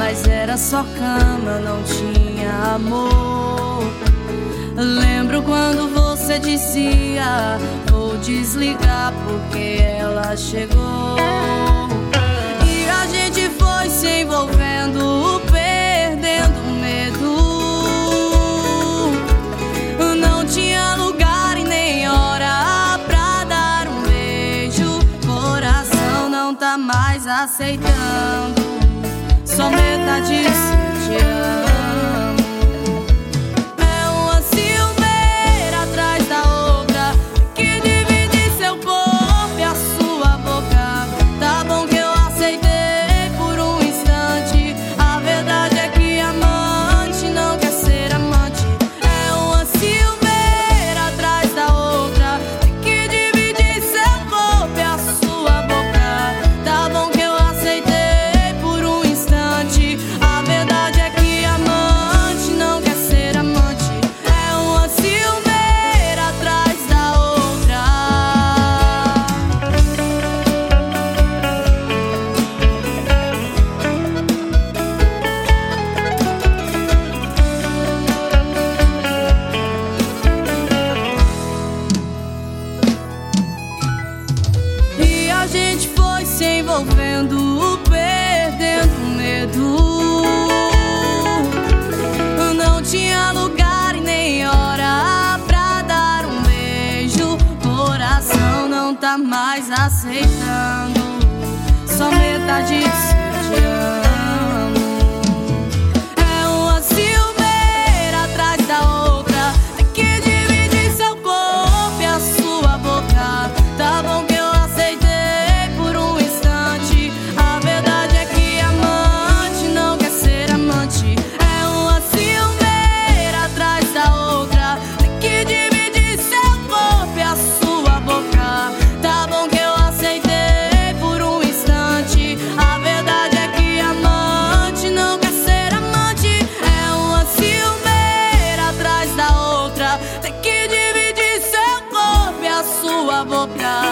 mas era só cama, não tinha amor. Lembro quando você dizia: vou desligar porque ela chegou. E a gente foi se envolvendo, perdendo medo. Não tinha lugar e nem hora pra dar um beijo. Coração não tá mais aceitando, só metade disso te amo. É uma ciumeira atrás da outra que divide seu corpo e a sua boca. Tá bom que eu aceitei por um instante. A verdade é que amante não quer ser amante. É uma ciumeira atrás da outra que divide seu corpo e a sua boca. Tá bom que eu aceitei por um instante. A verdade é que amante não quer ser amante. É uma ciumeira atrás da outra. E a gente foi se envolvendo, perdendo medo. Não tinha lugar e nem hora pra dar um beijo. Coração não tá mais aceitando, só metade disso te amo. É uma ciumeira atrás da outra que divide seu corpo e a sua boca. Tá bom que eu aceitei por um instante. A verdade é que amante não quer ser amante. É uma ciumeira atrás da outra que divide seu corpo e a sua boca. Tá bom que eu aceitei por um instante. A verdade é que amante não quer ser amante. É uma ciumeira atrás da outra que divide seu corpo e a sua boca.